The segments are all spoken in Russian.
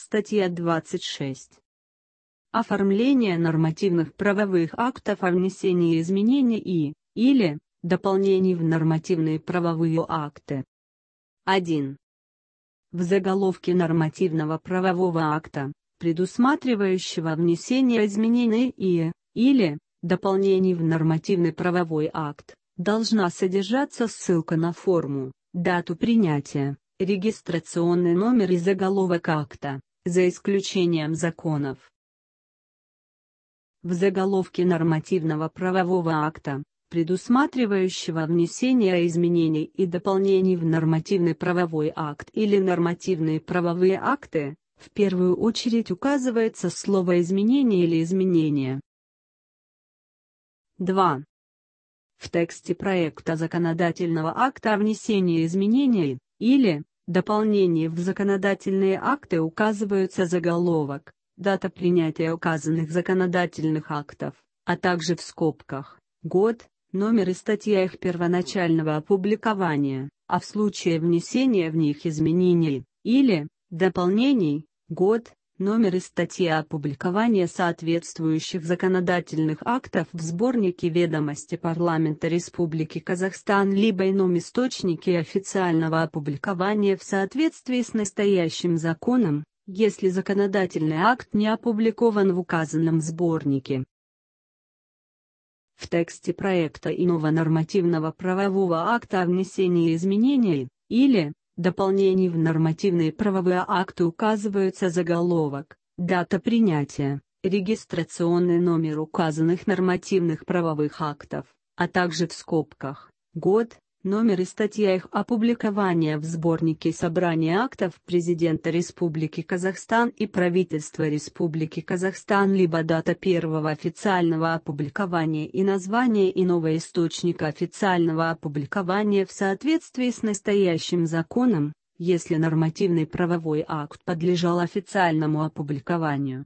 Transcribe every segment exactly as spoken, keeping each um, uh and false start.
Статья двадцать шесть. Оформление нормативных правовых актов о внесении изменений и, или, дополнений в нормативные правовые акты. один. В заголовке нормативного правового акта, предусматривающего внесение изменений и, или, дополнений в нормативный правовой акт, должна содержаться ссылка на форму, дату принятия, регистрационный номер и заголовок акта, за исключением законов. В заголовке нормативного правового акта, предусматривающего внесение изменений и дополнений в нормативный правовой акт или нормативные правовые акты, в первую очередь указывается слово «изменение» или «изменение». два. В тексте проекта законодательного акта о внесении изменений, или, дополнений в законодательные акты указываются заголовок, дата принятия указанных законодательных актов, а также в скобках, год, номер и статья их первоначального опубликования, а в случае внесения в них изменений, или, дополнений, год, номер и статья опубликования соответствующих законодательных актов в сборнике «Ведомости Парламента Республики Казахстан» либо ином источнике официального опубликования в соответствии с настоящим законом, если законодательный акт не опубликован в указанном сборнике. В тексте проекта иного нормативного правового акта о внесении изменений, или, дополнений в нормативные правовые акты указываются заголовок, дата принятия, регистрационный номер указанных нормативных правовых актов, а также в скобках, год, номер и статья их опубликования в сборнике собрания актов Президента Республики Казахстан и правительства Республики Казахстан либо дата первого официального опубликования и название иного источника официального опубликования в соответствии с настоящим законом, если нормативный правовой акт подлежал официальному опубликованию.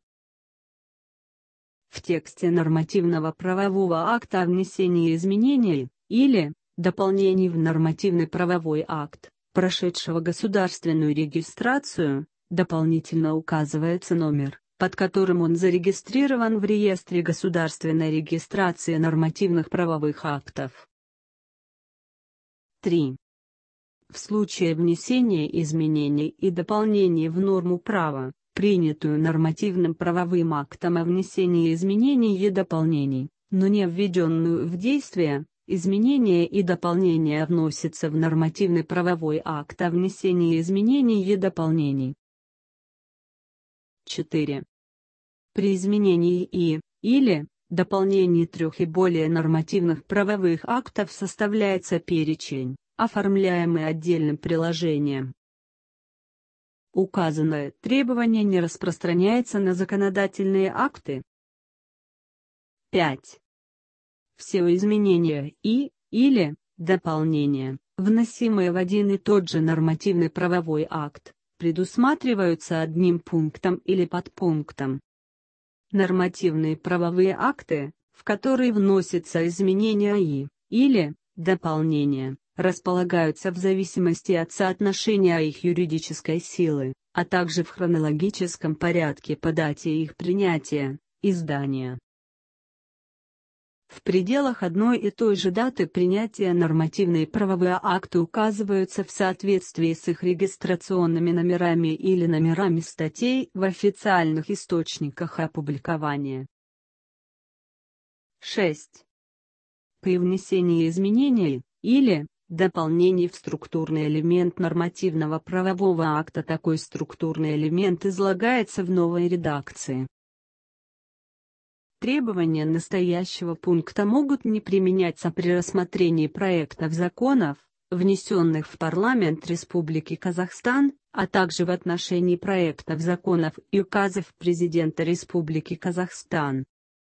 В тексте нормативного правового акта о внесении изменений, или, дополнений в нормативный правовой акт, прошедшего государственную регистрацию, дополнительно указывается номер, под которым он зарегистрирован в реестре государственной регистрации нормативных правовых актов. три. В случае внесения изменений и дополнений в норму права, принятую нормативным правовым актом о внесении изменений и дополнений, но не введенную в действие, изменения и дополнения вносятся в нормативный правовой акт о внесении изменений и дополнений. четыре. При изменении и, или, дополнении трех и более нормативных правовых актов составляется перечень, оформляемый отдельным приложением. Указанное требование не распространяется на законодательные акты. пять. Все изменения и, или, дополнения, вносимые в один и тот же нормативный правовой акт, предусматриваются одним пунктом или подпунктом. Нормативные правовые акты, в которые вносятся изменения и, или, дополнения, располагаются в зависимости от соотношения их юридической силы, а также в хронологическом порядке по дате их принятия, издания. В пределах одной и той же даты принятия нормативные правовые акты указываются в соответствии с их регистрационными номерами или номерами статей в официальных источниках опубликования. шесть. При внесении изменений, или, дополнений в структурный элемент нормативного правового акта такой структурный элемент излагается в новой редакции. Требования настоящего пункта могут не применяться при рассмотрении проектов законов, внесенных в Парламент Республики Казахстан, а также в отношении проектов законов и указов Президента Республики Казахстан.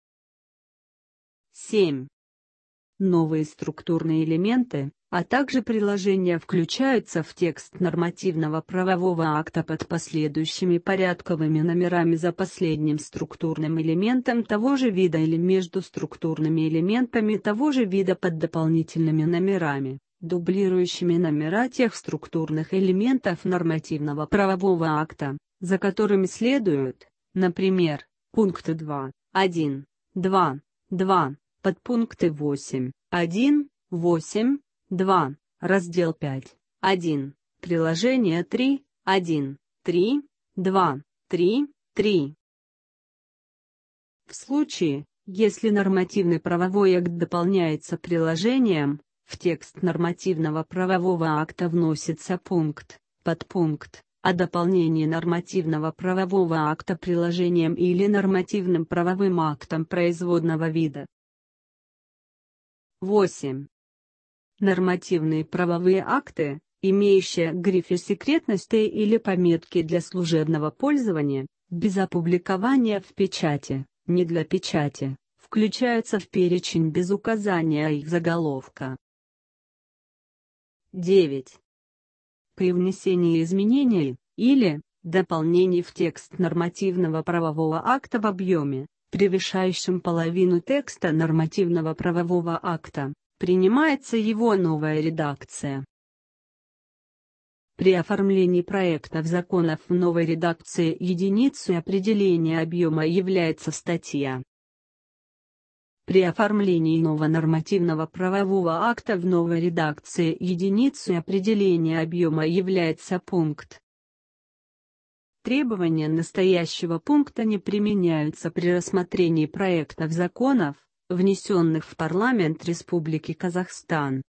семь. Новые структурные элементы, а также приложения включаются в текст нормативного правового акта под последующими порядковыми номерами за последним структурным элементом того же вида или между структурными элементами того же вида под дополнительными номерами, дублирующими номера тех структурных элементов нормативного правового акта, за которыми следуют, например, пункты два, один, два, два, подпункты восемь, один, восемь, два, раздел пять, один, приложение три, один, три, два, три, три. В случае, если нормативный правовой акт дополняется приложением, в текст нормативного правового акта вносится пункт, подпункт, о дополнении нормативного правового акта приложением или нормативным правовым актом производного вида. восемь. Нормативные правовые акты, имеющие в грифе секретности или пометки для служебного пользования, без опубликования в печати, не для печати, включаются в перечень без указания их заголовка. девять. При внесении изменений, или, дополнений в текст нормативного правового акта в объеме, превышающем половину текста нормативного правового акта, принимается его новая редакция. При оформлении проектов законов в новой редакции единицей определения объема является статья. При оформлении нового нормативного правового акта в новой редакции единицей определения объема является пункт. Требования настоящего пункта не применяются при рассмотрении проектов законов, внесенных в парламент Республики Казахстан.